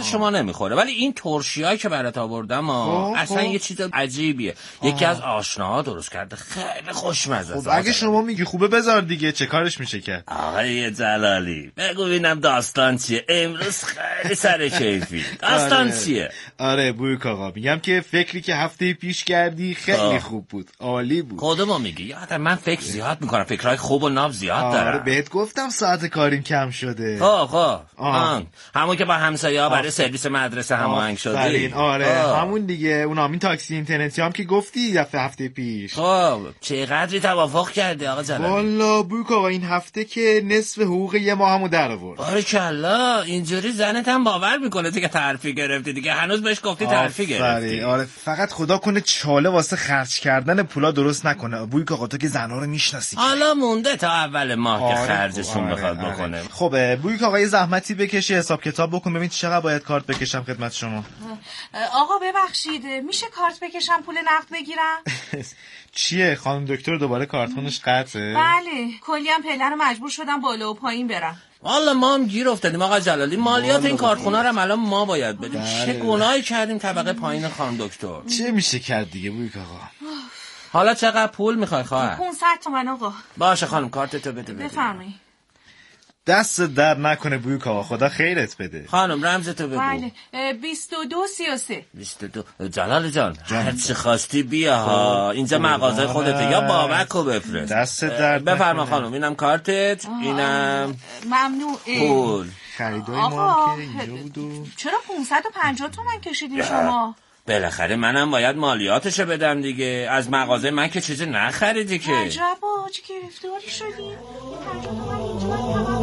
درد شما نمیخوره. ولی این ترشیایی که برات آوردم اصلا یه چیز عجیبیه. یکی از آشناها درست کرده، خیلی خوشمزه. خب اگه شما میگی خوبه بذار دیگه، چه کارش میشه کرد؟ آقای جلالی بگو ببینم داستان چیه؟ امروز خیلی سر کیفی. داستان چیه؟ آره بویک آقا، میگم که فکری که هفته پیش کردی خیلی خوب بود، عالی بود. کدومو میگی؟ یادم من فکر زیاد میکنم، فکرهای خوب و ناب زیاد دارم. آره بهت گفتم ساعت کاریم کم شده. خب همون که با همسایه‌ها برای سرویس مدرسه هماهنگ شدی. آره همون دیگه، اون همین تاکسی اینترنتی هم که گفتی هفته پیش. خب چقدری توافق کردی آقا جلالی؟ والا بویک آقا این هفته که نصف حقوق یه ماهمو در آورد. بارکلا، اینجوری زنت هم باور میکنه دیگه ترفی گرفتی دیگه. هنوز بهش گفتی ترفی گرفتی. آره فقط خدا کنه چاله واسه خرج کردن پولا درست نکنه. بویک آقا تو که زنا رو میشناسی. حالا مونده تا اول ماه که خرجشون بخواد بکنه. خب بویک آقا یه زحمتی بکشی، حساب کتاب بکن ببین چقدر باید کارت بکشم خدمت شما. آقا ببخشید میشه کارت بکشم پول نقد بگیرم؟ چیه خانم دکتر دوباره کارتونش قطعه؟ بله کلی هم پله رو مجبور شدم بالا و پایین برم. والا ما هم گیر افتادیم آقا جلالی، مالیات این کارخونه رو الان ما باید بدیم. چه گناهی کردیم طبقه پایین خانم دکتر؟ چه میشه کرد دیگه بویک آقا؟ حالا چقدر پول میخوای خواهر؟ 500 تومن آقا. باشه خانم کارتتو بده. بفرمایید. دست در نکنه بویک آقا، خدا خیرت بده. خانم رمزتو بگو. بله 2233. 22. جلال جان هر چی خواستی بیا ها، اینجا مغازه خودته، یا بابکو بفرست. دست در بفرما خانم، اینم کارتت، اینم ممنوع. پول. خریدای ما که اینجا بود. چرا 550 تومن کشیدین شما؟ بالاخره منم باید مالیاتشو بدم دیگه. از مغازه من که چیزی نخریدی که. عجبا چه گرفتاری شدی؟ 50 تومن اینجا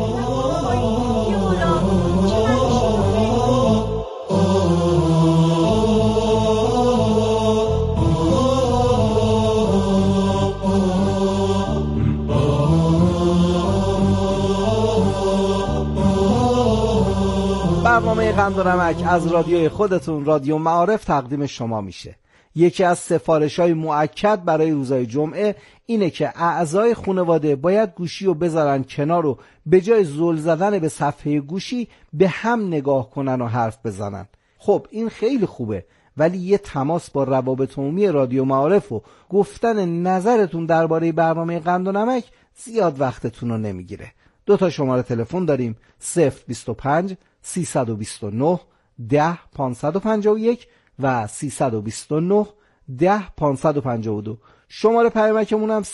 برنامه قند و نمک از رادیوی خودتون رادیو معارف تقدیم شما میشه. یکی از سفارش‌های مؤکد برای روزهای جمعه اینه که اعضای خانواده باید گوشی رو بذارن کنار و به جای زل زدن به صفحه گوشی به هم نگاه کنن و حرف بزنن. خب این خیلی خوبه، ولی یه تماس با روابط عمومی رادیو معارف و گفتن نظرتون درباره برنامه قند و نمک زیاد وقتتون رو نمیگیره. 2 شماره تلفن داریم 025 329 10 551 و 329 10 552. شماره پیامکمون هم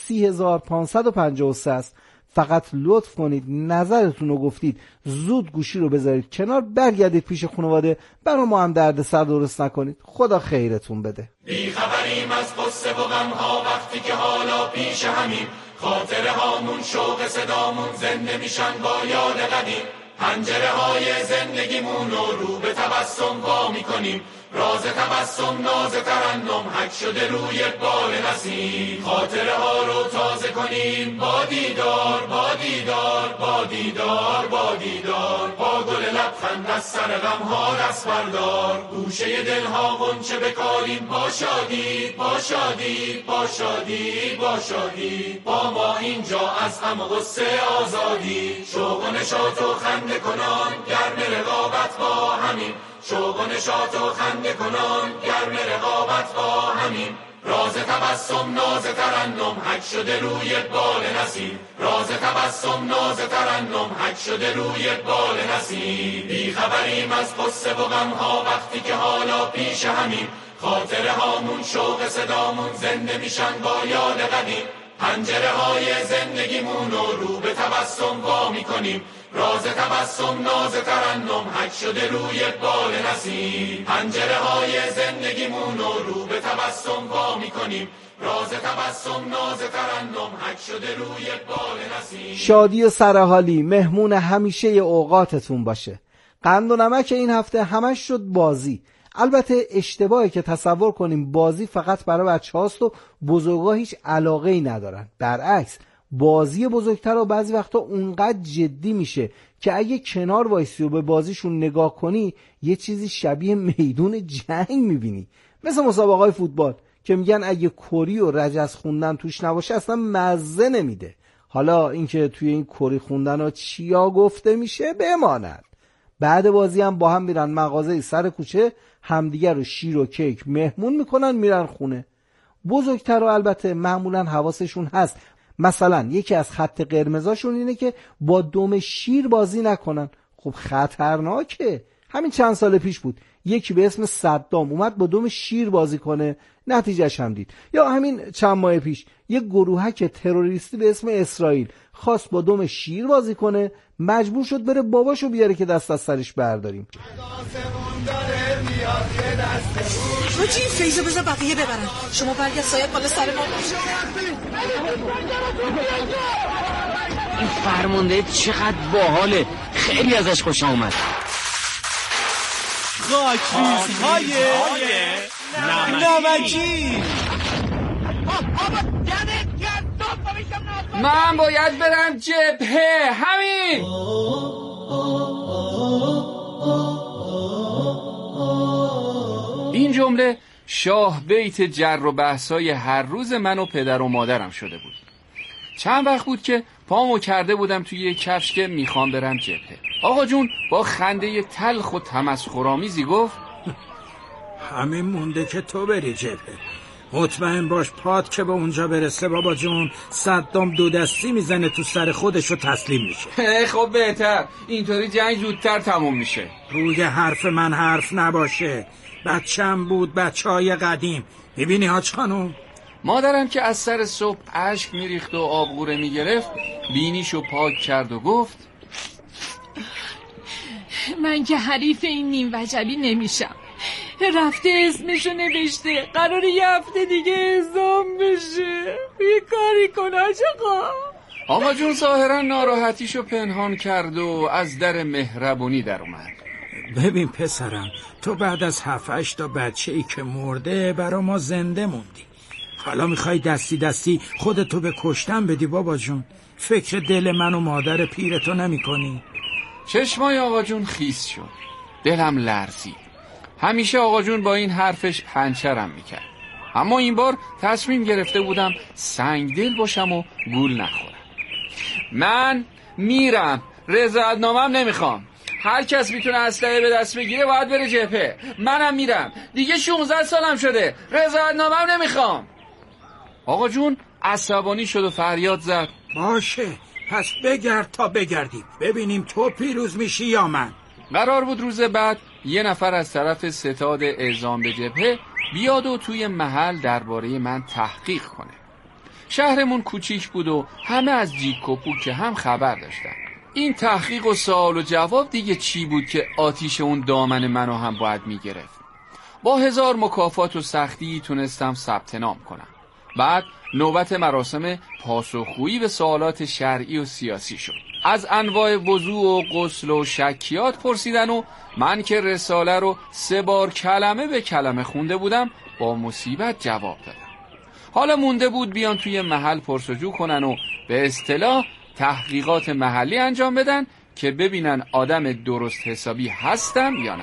3553 است. فقط لطف کنید نظرتون رو گفتید زود گوشی رو بذارید کنار، برگردید پیش خانواده، برای ما هم درد سر درست نکنید. خدا خیرتون بده. بی خبریم از قصه و غم ها وقتی که حالا پیش همیم، خاطره هامون شوق صدامون زنده میشن با یاد قدیم. پنجره های زندگیمون رو به تبسم وا میکنیم، راز تبسم ناز ترنم حک شده روی بال نسیم. خاطره ها رو تازه کنیم با دیدار با دیدار با دیدار با دیدار، با گل لبخند از سر غم ها دست بردار. گوشه دل ها غنچه بکاریم با شادی با شادی با شادی با شادی، با ما اینجا از غم و غصه آزادی. شوق و نشاط و خنده کنان گرم رقابت با همین، شوق و نشاط و خنده کنان گرم رقابت با همین. راز تبسم ناز ترنم حک شده روی بال نسیم، راز تبسم ناز ترنم حک شده روی بال نسیم. بی خبریم از قصه و غم ها وقتی که حالا پیش همیم، خاطره هامون شوق صدامون زنده میشن با یاد قدیم. پنجره های زندگیمون رو به تبسم وا میکنیم، راز تبسم ناز ترنم حک شده روی بال نسیم. پنجره های زندگیمون رو به تبسم وا میکنیم، راز تبسم ناز ترنم حک شده روی بال نسیم. شادی و سرحالی مهمون همیشه اوقاتتون باشه. قند و نمک این هفته همش شد بازی. البته اشتباهی که تصور کنیم بازی فقط برای بچه هاست و بزرگا هیچ علاقه ای ندارن. برعکس بازی بزرگتر و بعضی وقتا اونقدر جدی میشه که اگه کنار وایسی و به بازیشون نگاه کنی یه چیزی شبیه میدون جنگ میبینی. مثل مسابقات فوتبال که میگن اگه کری و رجز خوندن توش نباشه اصلا مزه نمیده. حالا اینکه توی این کری خوندن ها چیا گفته میشه بماند. بعد بازی هم با هم میرن مغازه سر کوچه، همدیگر رو شیر و کیک مهمون میکنن، میرن خونه. بزرگتر و البته معمولا حواسشون هست، مثلا یکی از خط قرمزاشون اینه که با دم شیر بازی نکنن. خب خطرناکه. همین چند سال پیش بود یکی به اسم صدام اومد با دم شیر بازی کنه، نتیجهش هم دید. یا همین چند ماه پیش یک گروهک تروریستی به اسم اسرائیل خواست با دم شیر بازی کنه، مجبور شد بره باباشو بیاره که دست از سرش برداریم. حاجی فیضو بذار بقیه ببرن، شما برگرد سایه بالا سر ما. این فرمانده چقدر باحاله، خیلی ازش خوشم اومد. خاکریزهای نمکی. من باید برم جبهه. همین این جمله شاه بیت جر و بحثای هر روز من و پدر و مادرم شده بود. چند وقت بود که پامو کرده بودم توی یک کفش که میخوام برم جبهه. آقا جون با خنده تلخ و تمسخرآمیزی گفت همین مونده که تو بری جبهه. مطمئن باش پات که به اونجا برسه بابا جون صدام دو دستی میزنه تو سر خودش و تسلیم میشه. خب بهتر، اینطوری جنگ زودتر تموم میشه. روی حرف من حرف نباشه. بچم بود، بچهای قدیم. میبینی حاج خانوم؟ مادرم که از سر صبح اشک میریخت و آبغوره میگرفت بینیشو پاک کرد و گفت من که حریف این نیم وجبی نمیشم. رفته اسمشو نوشته، قرار یه هفته دیگه اعزام بشه. یه کاری کن آقا. آقا جون ظاهرا ناراحتیشو پنهان کرد و از در مهربونی در اومد. ببین پسرم، تو بعد از 7-8 تا بچه‌ای که مرده برا ما زنده موندی. حالا میخوای دستی دستی خودتو به کشتن بدی بابا جون؟ فکر دل من و مادر پیرتو نمی کنی؟ چشمای آقا جون خیس شد، دلم لرزید. همیشه آقا جون با این حرفش پنچرم میکرد، اما این بار تصمیم گرفته بودم سنگدل باشم و گول نخورم. من میرم، رضایتنامه‌ام نمیخوام. هر کس میتونه اسلحه به دست بگیره باید بره جبهه. منم میرم، دیگه 16 سالم شده، رضایتنامه‌ام نمیخوام. آقا جون عصبانی شد و فریاد زد باشه پس بگرد تا بگردیم ببینیم تو پیروز میشی یا من. قرار بود روز بعد یه نفر از طرف ستاد اعزام به جبهه بیاد و توی محل درباره من تحقیق کنه. شهرمون کوچیک بود و همه از جیک و پوک هم خبر داشتن. این تحقیق و سوال و جواب دیگه چی بود که آتیش اون دامن منو هم باید میگرفت. با 1000 مکافات و سختی تونستم ثبت نام کنم. بعد نوبت مراسم پاسخگویی به سوالات شرعی و سیاسی شد. از انواع وضوء و غسل و شکیات پرسیدن و من که رساله رو 3 بار کلمه به کلمه خونده بودم با مصیبت جواب دادم. حالا مونده بود بیان توی محل پرسجو کنن و به اصطلاح تحقیقات محلی انجام بدن که ببینن آدم درست حسابی هستم یا نه.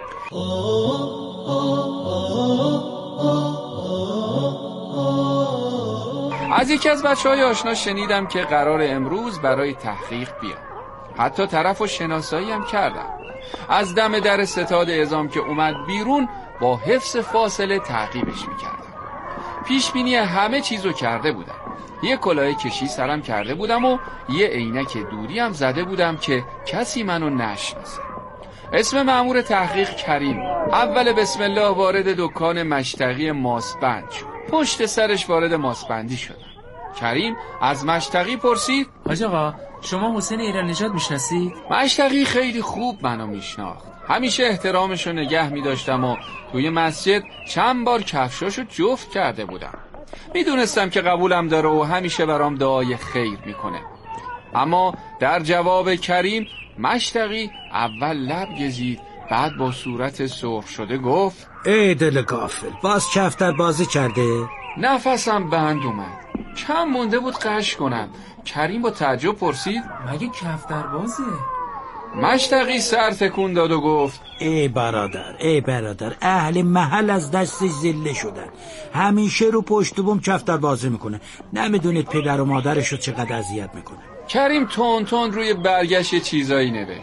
از یکی از بچه‌های آشنا شنیدم که قرار امروز برای تحقیق بیاد. حتی طرف و شناسایی هم کردم. از دم در ستاد اعزام که اومد بیرون با حفظ فاصله تعقیبش میکردم. پیش بینی همه چیزو کرده بودم. یه کلاه کشی سرم کرده بودم و یه عینک دوری هم زده بودم که کسی منو نشناسه. اسم مأمور تحقیق کریم. اول بسم الله وارد دکان مشتقی ماسبند شد. پشت سرش وارد ماسبندی شدم. کریم از مشتقی پرسید حاج آقا شما حسین ایران نژاد میشناسید؟ مشتقی خیلی خوب منو میشناخت. همیشه احترامشو نگه میداشتم و توی مسجد چند بار کفشاشو جفت کرده بودم. میدونستم که قبولم داره و همیشه برام دعای خیر میکنه. اما در جواب کریم مشتقی اول لب گزید، بعد با صورت سرخ شده گفت ای دل غافل، باز کفتر بازی کرده؟ نفسم بند اومد، کم مونده بود قش کنم. کریم با تعجب پرسید مگه کفتر بازه؟ مشتقی سر تکون داد و گفت ای برادر اهل محل از دست زله شدن، همیشه رو پشت بوم کفتر بازی میکنه. نمیدونید پدر و مادرشو چقدر اذیت میکنه. کریم تون روی برگشت چیزایی نوشت.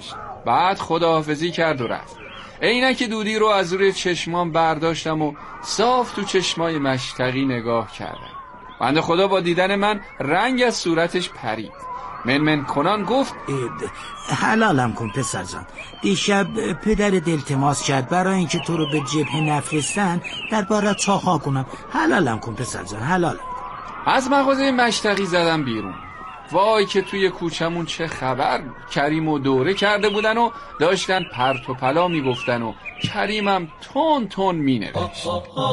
بعد خداحافظی کرد و رفت. عینک دودی رو از روی چشمام برداشتم و صاف تو چشمای مشتقی نگاه کردم. بنده خدا با دیدن من رنگ از صورتش پرید. من کنان گفت حلالم کن پسر جان. دیشب پدر التماس کرد برای اینکه تو رو به جبهه نفرستن دربارت چاخا کنم. حلالم کن پسر جان، حلالم. از مغازه مشتقی زدم بیرون. وای که توی کوچمون چه خبر. کریم و دوره کرده بودن و داشتن پرت و پلا میگفتن و کریمم تون تون مینوشت.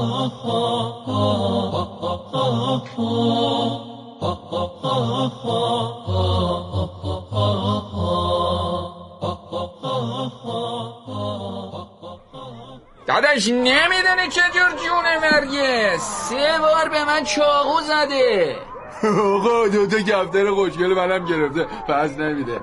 داداش نمیدونی چجور جونه مرگه 3 بار به من چاقو زده. آقا 2 تا کفتر خوشگل منم گرفته پس نمیده.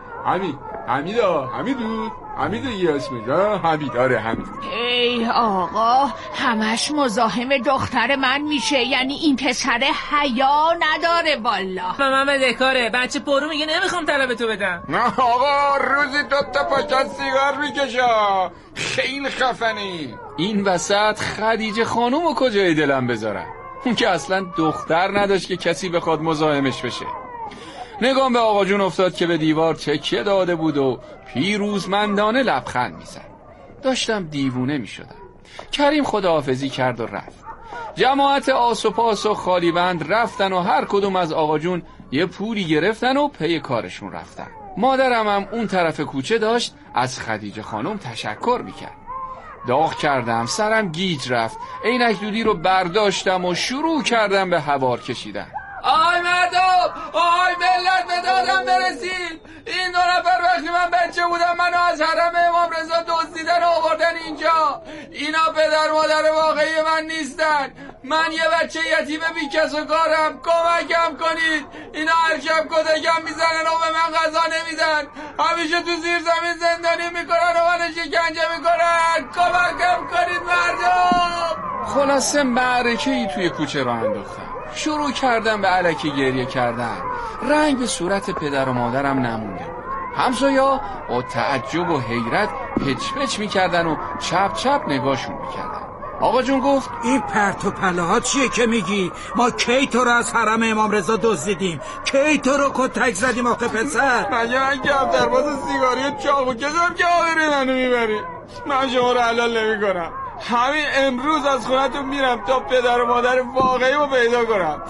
حمیدو یه اسمش حمید. آره حمید. ای آقا همش مزاحم دختر من میشه، یعنی این پسر حیا نداره والا. من بدهکاره، بچه پرو میگه نمیخوام طلب تو بدم. نه آقا روزی 2 تا پاکت سیگار میکشه، خیلی خفنی. این وسط خدیجه خانومو کجای دلم بذارم؟ اون که اصلا دختر نداشت که کسی بخواد مزاحمش بشه. نگام به آقا جون افتاد که به دیوار تکیه داده بود و پیروزمندانه لبخند میزد. داشتم دیوونه میشدم. کریم خداحافظی کرد و رفت. جماعت آس و پاس و خالیبند رفتن و هر کدوم از آقا جون یه پولی گرفتن و پی کارشون رفتن. مادرم هم اون طرف کوچه داشت از خدیجه خانم تشکر میکرد. داغ کردم، سرم گیج رفت. عینک دودی رو برداشتم و شروع کردم به هوار کشیدن. آی مردم، آی ملت، به دادم برسید. این 2 نفر وقتی من بچه بودم منو از حرم امام رضا دزدیدن و آوردن اینجا. اینا پدر مادر واقعی من نیستن. من یه بچه یتیم بی کس و کارم. کمکم کنید. اینا هر شب کتکم میزنن و به من غذا نمیدن. همیشه تو زیر زمین زندانی میکنن و من شکنجه میکنن. کمکم کنید مردم. خلاصه معرکه‌ای توی کوچه را انداختم. شروع کردم به الکی گریه کردن. رنگ به صورت پدر و مادرم نمونده. همسایا با تعجب و حیرت پچ پچ میکردن و چپ چپ نگاهشون میکردن. آقا جون گفت این پرت و پلاها چیه که میگی؟ ما کی تو رو از حرم امام رضا دزدیدیم؟ کی تو رو کتک زدیم آخه پسر؟ مگه من کفترباز سیگاری و چاقو کشم که آخری منو میبری؟ من شما رو حلال نمی کنم. همین امروز از خونتون میرم تا پدر و مادر واقعی رو پیدا کنم.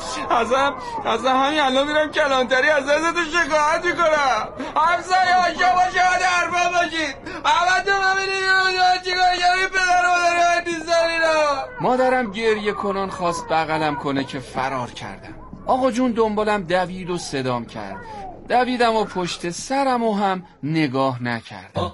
اصلا همین الان میرم کلانتری از ازتون شکایت میکنم. همسایه‌ها شما شاهد حرفا باشید. همتون ببینید چیکار کردن پدر و مادر نیستن اینا. مادرم گریه کنان خواست بغلم کنه که فرار کردم. آقا جون دنبالم دوید و صدام کرد. دویدم و پشت سرم و هم نگاه نکردم.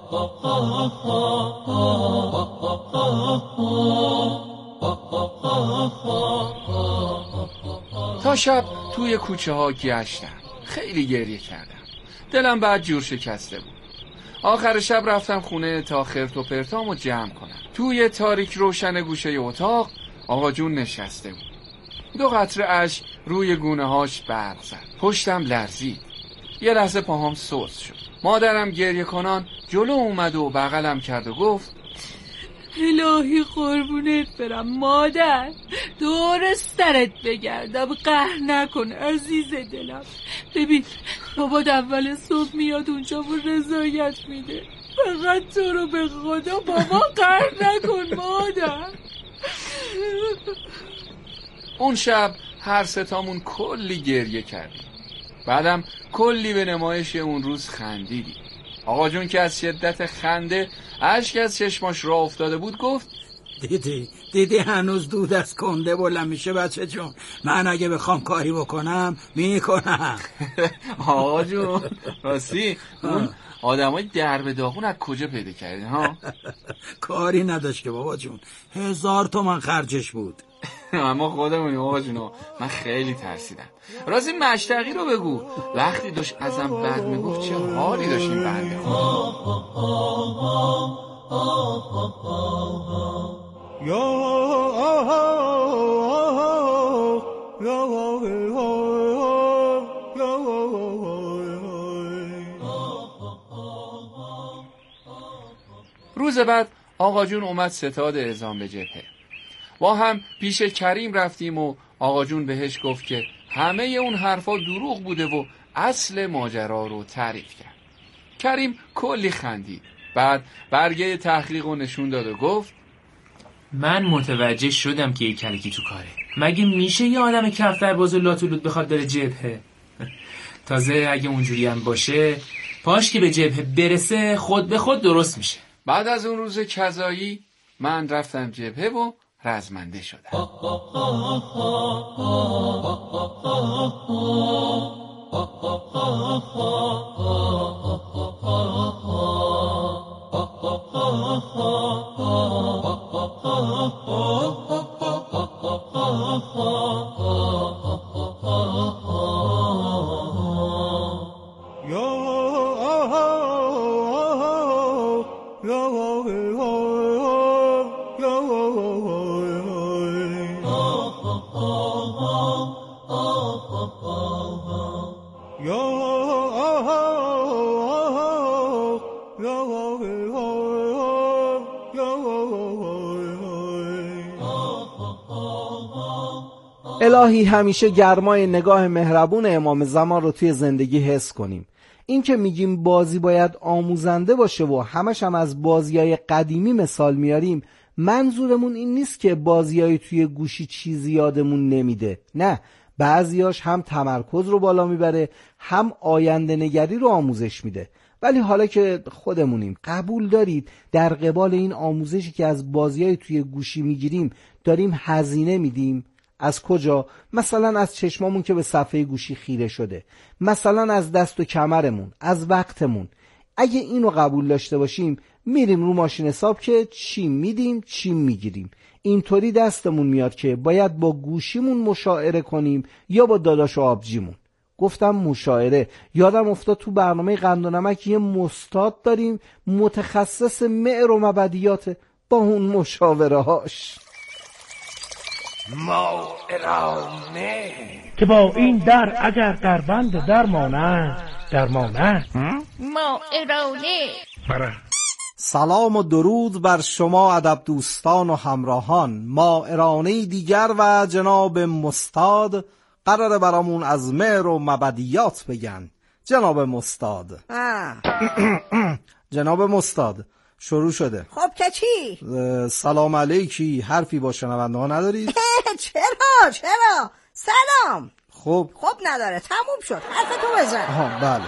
تا شب توی کوچه ها گشتم. خیلی گریه کردم. دلم بعد جور شکسته بود. آخر شب رفتم خونه تا خرت و پرتامو جمع کنم. توی تاریک روشن گوشه اتاق آقا جون نشسته بود. 2 قطره اشک روی گونه هاش برق زد. پشتم لرزید. یه لحظه پاهام سوز شد. مادرم گریه کنان جلو اومد و بغلم کرد و گفت الهی قربونت برم مادر، دور سرت بگردم، قهر نکن عزیز دلم. ببین بابا اول صبح میاد اونجا و رضایت میده. فقط تو رو به خدا بابا قهر نکن مادر. اون شب هر ستامون کلی گریه کردیم. بعدم کلی به نمایش اون روز خندیدیم. آقا جون که از شدت خنده اشک از چشماش راه افتاده بود گفت دیدی هنوز دود از کنده بلند میشه بچه جون. من اگه بخوام کاری بکنم میکنم. آقا جون راستی اون آدمای درب داغون از کجا پیدا کردین ها؟ کاری نداشت که بابا جون، 1000 تومان خرجش بود. اما خودمونیم آقا جونو. من خیلی ترسیدم. راستی مشتقی رو بگو، وقتی داشت ازم بد میگفت چه حالی داشت این بنده روز بعد آقا جون اومد ستاد اعزام به جبهه. با هم پیش کریم رفتیم و آقا جون بهش گفت که همه اون حرفا دروغ بوده و اصل ماجرا رو تعریف کرد. کریم کلی خندید. بعد برگه تحقیق رو نشون داد و گفت من متوجه شدم که یک کلکی تو کاره. مگه میشه یه آدم کفتر باز و لاتولود بخواد بره جبهه؟ تازه اگه اونجوری هم باشه پاش که به جبهه برسه خود به خود درست میشه. بعد از اون روز کذایی من رفتم جبهه و رزمنده شدم. الهی همیشه گرمای نگاه مهربون امام زمان رو توی زندگی حس کنیم. این که میگیم بازی باید آموزنده باشه و همش هم از بازیای قدیمی مثال میاریم، منظورمون این نیست که بازیای توی گوشی چیزی یادمون نمیده. نه، بعضیاش هم تمرکز رو بالا میبره، هم آینده نگری رو آموزش میده. ولی حالا که خودمونیم، قبول دارید در قبال این آموزشی که از بازیای توی گوشی میگیریم داریم هزینه میدیم؟ از کجا؟ مثلا از چشمامون که به صفحه گوشی خیره شده، مثلا از دست و کمرمون، از وقتمون. اگه اینو قبول داشته باشیم میریم رو ماشین حساب که چی میدیم چی میگیریم. اینطوری دستمون میاد که باید با گوشیمون مشاعره کنیم یا با داداش و آبجیمون. گفتم مشاعره، یادم افتاد تو برنامه قند و نمک یه مستاد داریم متخصص معر و مبدیات، با اون مشاوره هاش. مائرانه که با این در اگر در بند درمانه مائرانه. سلام و درود بر شما ادب دوستان و همراهان. مائرانه دیگر و جناب مستاد قراره برامون از مهر و مبدیات بگن. جناب مستاد جناب مستاد شروع شده. خب که چی؟ سلام علیکی. حرفی با شنونده ها ندارید؟ چرا سلام. خب نداره، تموم شد، حرفتو بزن. بله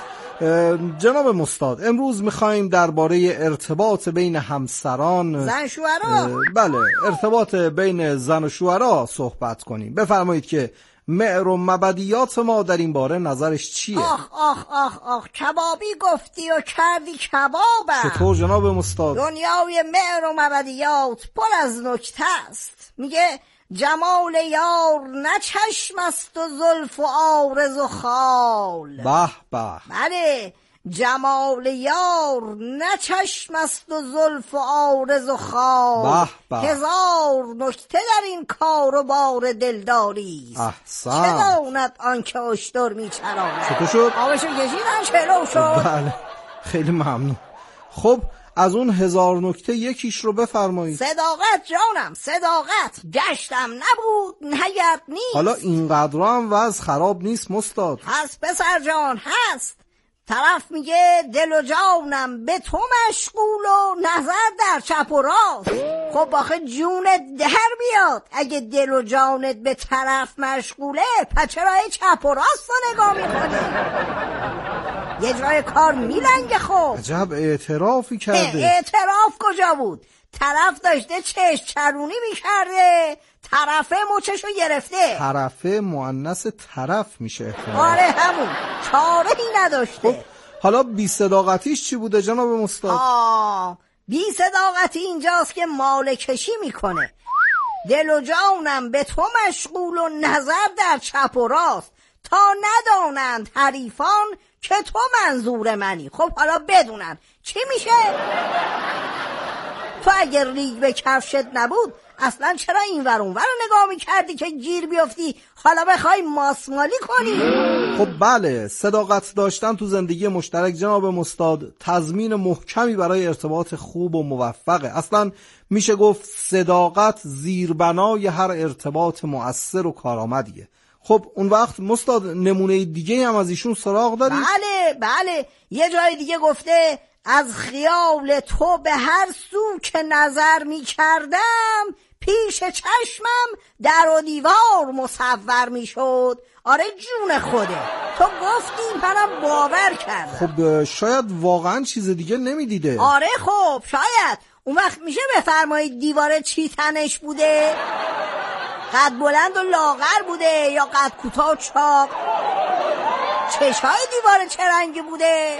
جناب مستاد، امروز میخوایم درباره ارتباط بین همسران، زن شوهرها، بله ارتباط بین زن و شوهرها صحبت کنیم. بفرمایید که معر و مبدیات ما در این باره نظرش چیه؟ آخ کبابی گفتی و کردی کبابم. چطور جناب مستاد؟ دنیای معر و مبدیات پر از نکته است. میگه جمال یار نه چشم است و زلف و عارض و خال. به به. بله، جمال یار نه چشم است و زلف و عارض و خال. به به. هزار نکته در این کار و بار دلداری است. احسن. چه داند آنکه اشتر میچراند. چطور شد؟ آبشو کشیدن چلو شد. بله خیلی ممنون. خب از اون هزار نکته یکیش رو بفرمایید. صداقت جانم، صداقت. گشتم نبود نگرد نیست. حالا اینقدر هم وضع خراب نیست مستاد. هست پسر جان، هست. طرف میگه دل و جانم به تو مشغول و نظر در چپ و راست. خب آخه جونت در بیاد اگه دل و جانت به طرف مشغوله، پس چرا چپ و راست رو نگاه میکنی؟ یه جای کار میلنگه. خب عجب اعترافی کرده. اعتراف کجا بود؟ طرف داشته چشم چرونی میکرده، طرفه مچشو گرفته. طرفه مؤنث طرف میشه. آره همون، چاره ای نداشته. خب حالا بی صداقتیش چی بوده جناب مستاد؟ بی صداقتی اینجاست که مال کشی میکنه. دل و جانم به تو مشغول و نظر در چپ و راست، تا ندانند حریفان که تو منظور منی. خب حالا بدونن چی میشه؟ تو اگر ریگ به کفشت نبود اصلا چرا این ور اون ور نگاه میکردی که گیر بیفتی حالا بخوای ماسمالی کنی؟ خب بله، صداقت داشتن تو زندگی مشترک جناب مستاد تضمین محکمی برای ارتباط خوب و موفقه. اصلا میشه گفت صداقت زیربنای هر ارتباط مؤثر و کارآمدیه. خب اون وقت مستاد نمونه دیگه هم از ایشون سراغ داری؟ بله، یه جای دیگه گفته از خیال تو به هر سو که نظر می کردم پیش چشمم در و دیوار مصور می شد. آره جون خوده، تو گفتی منم باور کردم. خب شاید واقعا چیز دیگه نمی دیده. آره خب شاید. اون وقت میشه بفرمایید دیوار چی تنش بوده؟ قد بلند و لاغر بوده یا قد کوتاه و چاق؟ چشای دیوار چه رنگی بوده؟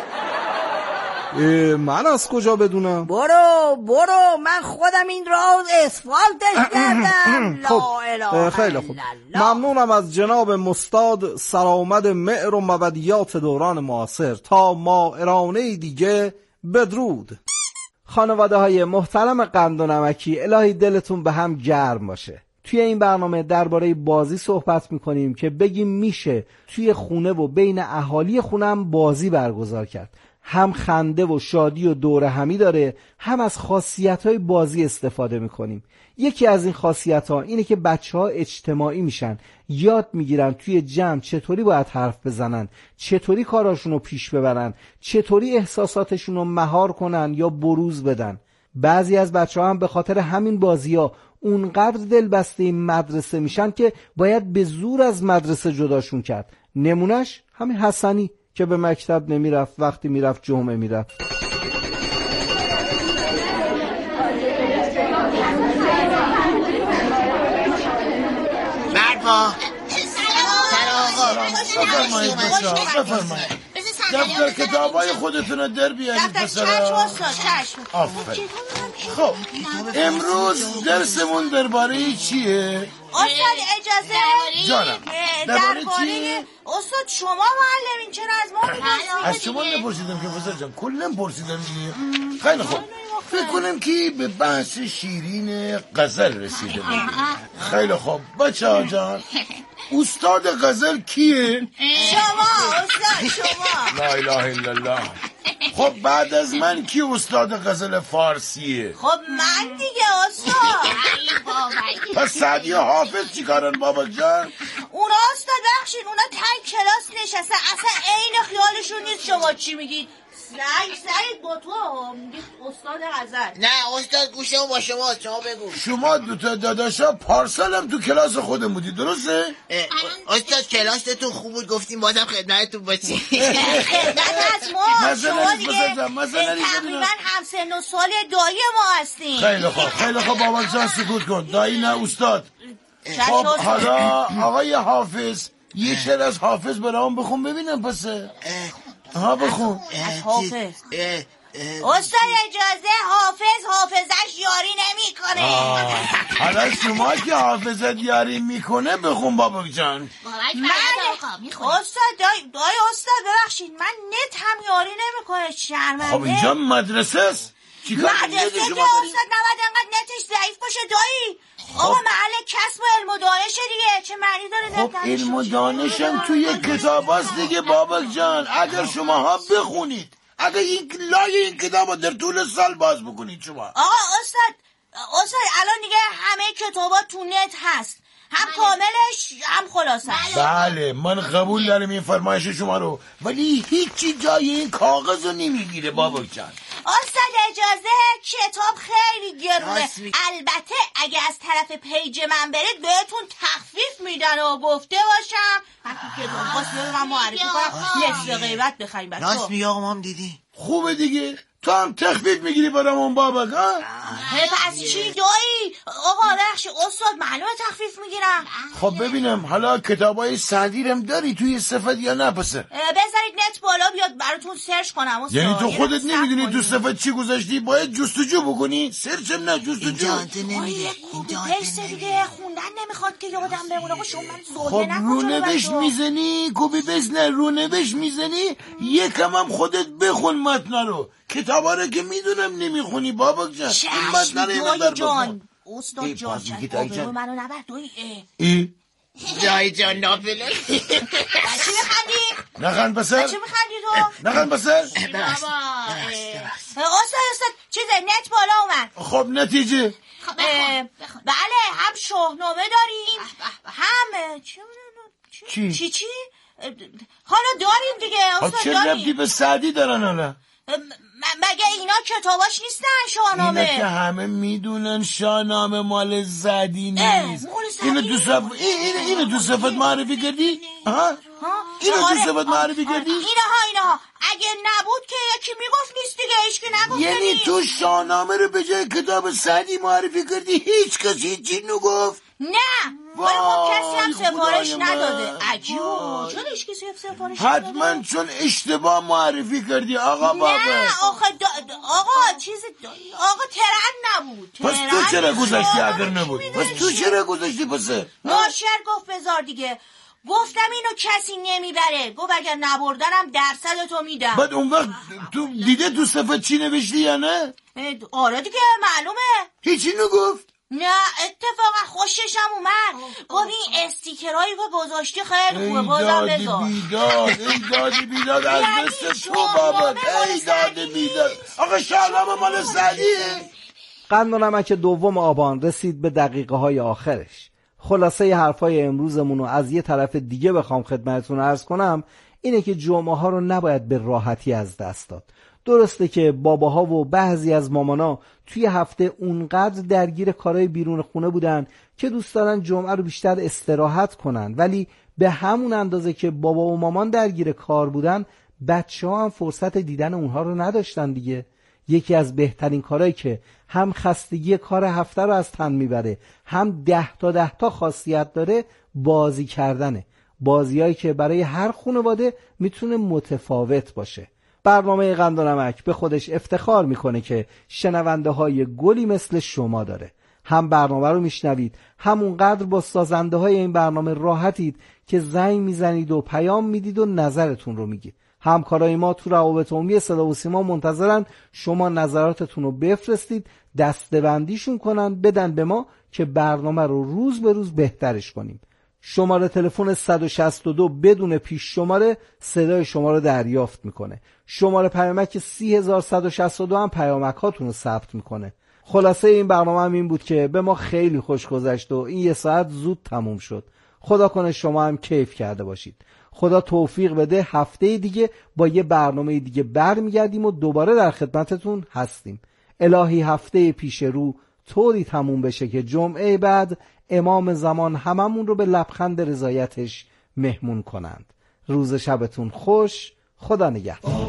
من از کجا بدونم؟ برو من خودم این راز اسفالتش کردم. خب خیلی خوب، ممنونم از جناب مستاد سرآمد مهر و مبدیات دوران معاصر. تا ماهرانه دیگه بدرود. خانواده های محترم قند و نمکی، الهی دلتون به هم گرم باشه. توی این برنامه درباره بازی صحبت میکنیم که بگیم میشه توی خونه و بین اهالی خونه هم بازی برگزار کرد. هم خنده و شادی و دوره همی داره، هم از خاصیت‌های بازی استفاده میکنیم. یکی از این خاصیت‌ها اینه که بچه‌ها اجتماعی میشن، یاد میگیرن توی جمع چطوری باید حرف بزنن، چطوری کاراشون رو پیش ببرن، چطوری احساساتشون رو مهار کنن یا بروز بدن. بعضی از بچه‌ها هم به خاطر همین بازی‌ها اونقدر دلبسته مدرسه میشن که باید به زور از مدرسه جداشون کرد. نمونش همین حسنی که به مکتب نمیرفت، وقتی میرفت جمعه میرفت. مربا بفرمایید بفرمایید. دفتر کتابای خودتون رو در بیارید پسرا. آفرین. خب امروز درسمون درباره چیه؟ استاد اجازه جانم درباره چیه؟ استاد شما معلمین، چرا از ما میپرسید؟ از شما نپرسیدم که پسر جان، کلا پرسیدم دیگه. خیلی خوب، فکر کنم که به بحث شیرین غزل رسیده بود. خیلی خوب بچه‌ها جان، استاد غزل کیه؟ شما استاد، شما. لا اله الا الله. خب بعد از من کی استاد غزل فارسیه؟ خب من دیگه استاد. پس سعدی حافظ چی کارن بابا جان؟ اونا استاد بخشید، اونا تای کلاس نشسته، اصلا عین خیالشون نیست شما چی میگید. سعید با تو میگید استاد غزل. نه استاد گوشمون با شما بگو. شما دوتا داداشا پارسالم تو کلاس خودم بودی، درسته؟ استاد کلاستون خوب بود، گفتیم بازم خدمتتون باشیم. خدمت از ما، شما دیگه تقریبا همسن و سال دایی ما هستیم. خیلی خوب بابا جان سکوت کن. دایی نه استاد. خب حالا آقای حافظ یه شعر از حافظ برام بخون ببینم. پس بخون. از حافظ. استاد اجازه، حافظش یاری نمیکنه. حالا شما که حافظت یاری میکنه بخون بابا جان. استاد دای استاد ببخشید، من نت هم یاری نمیکنه، شرمنده. خب اینجا مدرسه است. مدرسه که استاد نباید انقدر نتش ضعیف باشه دایی. آقا محل کسب و علم و دانشه دیگه، چه معنی داره؟ خب علم و دانشم توی کتاب هست دیگه بابا جان. اگر شماها بخونید، اگر این لای این کتاب در طول سال باز بکنید شما. آقا استاد الان دیگه همه کتابات تو نت هست، هم کاملش هم خلاصش. بله من قبول دارم این فرمایش شما رو، ولی هیچی جای این کاغذ رو نمیگیره بابا جان. استاد اجازه، کتاب خیلی گرونه. البته اگه از طرف پیج من برید بهتون تخفیف میدن و گفته باشم وقتی کتاب خواست من معرفی کنم نصف قیمت بخریم. راست میگه آقا، ما هم دیدی. خوبه دیگه، تو هم تخفیف میگیری برامون بابا ها؟ پس چی دایی؟ آقا بخشی استاد معلومه تخفیف میگیرم. خب ببینم حالا کتابای سعدی رم داری توی صفت یا نه؟ پسه بذارید نت بالا بیاد براتون سرچ کنم استاد. یعنی تو خودت نمیدونی تو صفت چی گذاشتی؟ باید جستجو بکنی. سرچم نه جستجو. اینجا دیگه خوندن نمیخواد که یادم بمونه. شما من خب رونوشت میزنی؟ کپی پیست نه، رونوشت میزنی، یکم هم خودت بخون متن رو. کتاب سواره که میدونم نمیخونی بابا جان. چشم دایی جان. استاد جان آبرو منو نبر دایی. دایی جان نافله. بچه میخندی؟ نخند بسر. بچه میخندی تو؟ نخند بسر. استاد چیزه نت بالا اومد. خب نتیجه؟ بله هم شاهنامه داریم هم چی؟ حالا داریم دیگه استاد چه ربطی به سعدی دارن حالا؟ مگه اینا کتاباش نیستن شاهنامه؟ اینا که همه میدونن شاهنامه مال سعدی نیست. اینو تو صفت معرفی کردی؟ اینو تو صفت معرفی کردی؟ اینها اگه نبود که یکی میگفت نیست دیگه، هیچکی نگفت. یعنی تو شاهنامه رو به جای کتاب سعدی معرفی کردی؟ هیچ کسی هیچی نگفت؟ نه ولی خب کسی هم سفارش نداده. عجیبه چون هیچ کسی سفارش نداده. حتما چون اشتباه معرفی کردی آقا بابا. نه آقا چیزی آقا ترند نبود. پس تو چرا گذاشتی اگر نبود؟ پس تو چرا گذاشتی پسه؟ ناشر گفت بذار دیگه. گفتم اینو کسی نمیبره. گفت اگر نبردنم درصد تو میدم. بعد اون وقت تو دیده تو صفحه چی نوشتی یا نه؟ آره دیگه معلومه. هیچی نگفت؟ نه اتفاقا خوششم اومد. گفت این استیکرایی که گذاشتی خیلی خوبه بازم بذار. ای داد بیداد از دست تو بابا. ای داد بیداد. آقا شاهنامه مال سعدیه. قند و نمک دوم آبان رسید به دقیقه های آخرش. خلاصه حرفای امروزمون رو از یه طرف دیگه بخوام خدمتتون عرض کنم اینه که جمعه ها رو نباید به راحتی از دست داد. درسته که باباها و بعضی از مامانا توی هفته اونقدر درگیر کارهای بیرون خونه بودن که دوست دارن جمعه رو بیشتر استراحت کنن، ولی به همون اندازه که بابا و مامان درگیر کار بودن بچه‌ها هم فرصت دیدن اونها رو نداشتن دیگه. یکی از بهترین کارهایی که هم خستگی کار هفته رو از تن میبره هم 10 تا خاصیت داره بازی کردنه. بازیایی که برای هر خانواده میتونه متفاوت باشه. برنامه قند و نمک به خودش افتخار میکنه که شنونده های گلی مثل شما داره. هم برنامه رو میشنوید همونقدر با سازنده های این برنامه راحتید که زنگ میزنید و پیام میدید و نظرتون رو میگید. همکارای ما تو روابط عمومی صدا و سیما منتظرن شما نظراتتون رو بفرستید، دسته‌بندیشون کنن بدن به ما که برنامه رو روز به روز بهترش کنیم. شماره تلفن 162 بدون پیش شماره صدای شما رو دریافت میکنه. شماره پیامک 3162 هم پیامک هاتون رو ثبت میکنه. خلاصه این برنامه هم این بود که به ما خیلی خوش گذشت و این 1 ساعت زود تموم شد. خدا کنه شما هم کیف کرده باشید. خدا توفیق بده هفته دیگه با یه برنامه دیگه برمیگردیم و دوباره در خدمتتون هستیم. الهی هفته پیش رو طوری تموم بشه که جمعه بعد امام زمان هممون رو به لبخند رضایتش مهمون کنند. روز شبتون خوش. خدا نگهدار.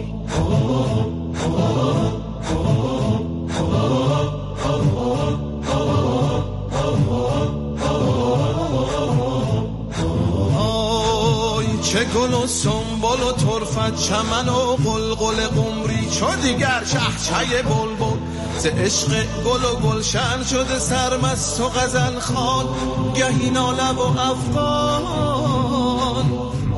چه گل و سنبل و طرفت چمن و قلقل قمری چو دیگر چهچه بلبل ز عشق گل و گلشن شده سرمست و غزل خوان گهی ناله و افغان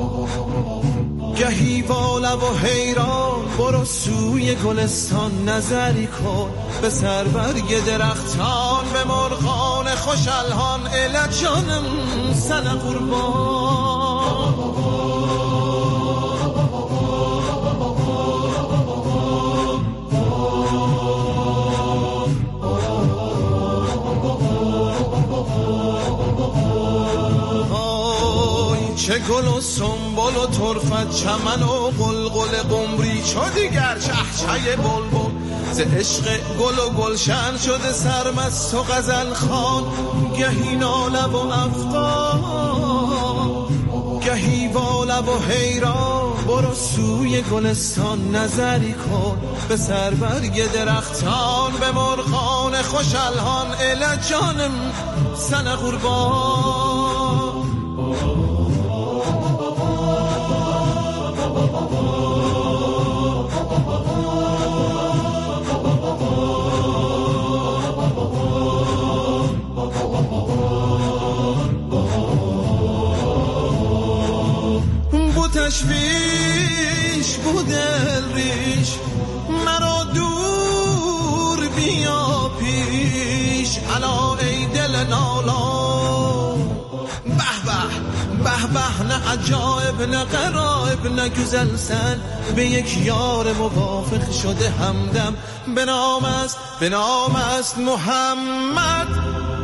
گهی واله و حیران برو سوی گلستان نظری کن به سربرگ درختان به مرغان خوش الحان اله جانم سن قربان چه گل و سنبل و طرفت چمن و قلقل قمری چو دیگر چهچه بلبل ز عشق گل و گلشن شده سرمست و غزل خوان گهی ناله و افغان گهی واله و حیران برو سوی گلستان نظری کن به سربرگ درختان به مرغان خوش الحان اله جانم سن قربان تشویش بود دل ریش مرا دور نالا. به به نه عجایب نه غرایب نه گزل سن، به یک یار موافق شده همدم، به نام است محمد.